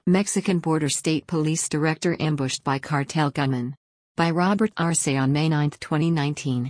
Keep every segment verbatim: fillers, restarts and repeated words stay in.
Mexican Border State Police Director ambushed by cartel gunman. By Robert Arce on May ninth, twenty nineteen.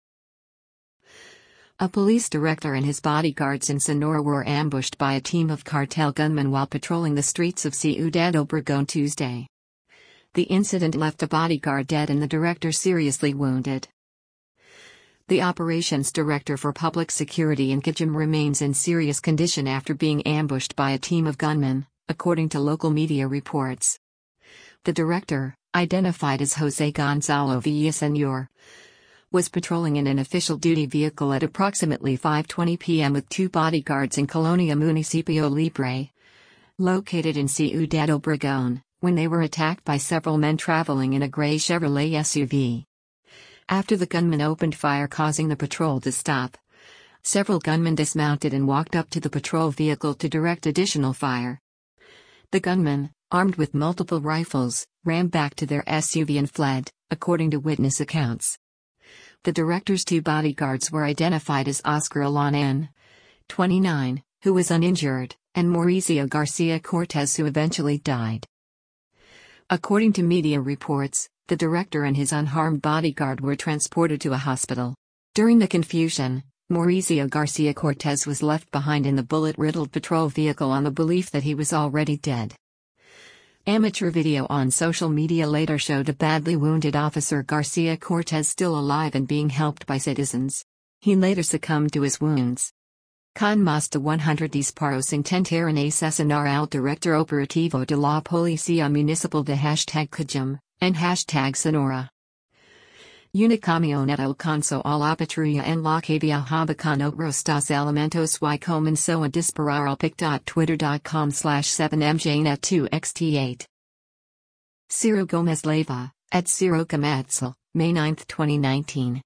A police director and his bodyguards in Sonora were ambushed by a team of cartel gunmen while patrolling the streets of Ciudad Obregón Tuesday. The incident left a bodyguard dead and the director seriously wounded. The operations director for public security in Cajeme remains in serious condition after being ambushed by a team of gunmen, according to local media reports. The director, identified as Jose Gonzalo Villaseñor, was patrolling in an official duty vehicle at approximately five twenty p m with two bodyguards in Colonia Municipio Libre, located in Ciudad Obregón, when they were attacked by several men traveling in a gray Chevrolet S U V. After the gunmen opened fire, causing the patrol to stop, several gunmen dismounted and walked up to the patrol vehicle to direct additional fire. The gunmen, armed with multiple rifles, ran back to their S U V and fled, according to witness accounts. The director's two bodyguards were identified as Oscar Alon N., twenty-nine, who was uninjured, and Mauricio Garcia Cortez, who eventually died. According to media reports, the director and his unharmed bodyguard were transported to a hospital. During the confusion, Mauricio Garcia Cortez was left behind in the bullet-riddled patrol vehicle on the belief that he was already dead. Amateur video on social media later showed a badly wounded officer Garcia Cortez still alive and being helped by citizens. He later succumbed to his wounds. Con más de one hundred disparos intentaron asesinar al director operativo de la Policía Municipal de hashtag Cajeme, and hashtag Sonora. Una camioneta alcanzó a la patrulla en la que viajaba con otros dos elementos y comenzó a disparar al pic.twitter.com slash 7mjnet two x t eight. Ciro Gomez Leiva, at Ciro Cometzel, May ninth, twenty nineteen.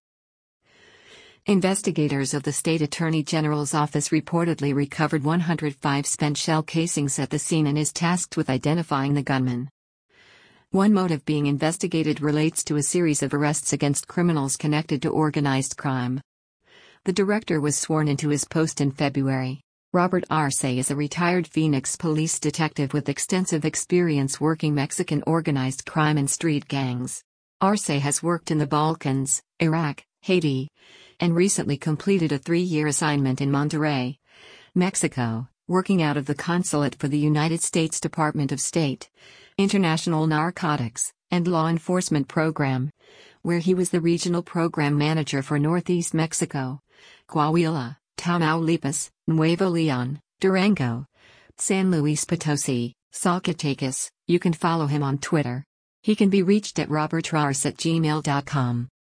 Investigators of the State Attorney General's office reportedly recovered one hundred five spent shell casings at the scene and is tasked with identifying the gunman. One motive being investigated relates to a series of arrests against criminals connected to organized crime. The director was sworn into his post in February. Robert Arce is a retired Phoenix police detective with extensive experience working Mexican organized crime and street gangs. Arce has worked in the Balkans, Iraq, Haiti, and recently completed a three-year assignment in Monterrey, Mexico, working out of the Consulate for the United States Department of State, International Narcotics, and Law Enforcement Program, where he was the regional program manager for Northeast Mexico, Coahuila, Tamaulipas, Nuevo León, Durango, San Luis Potosi, Zacatecas. You can follow him on Twitter. He can be reached at robertarce at gmail dot com.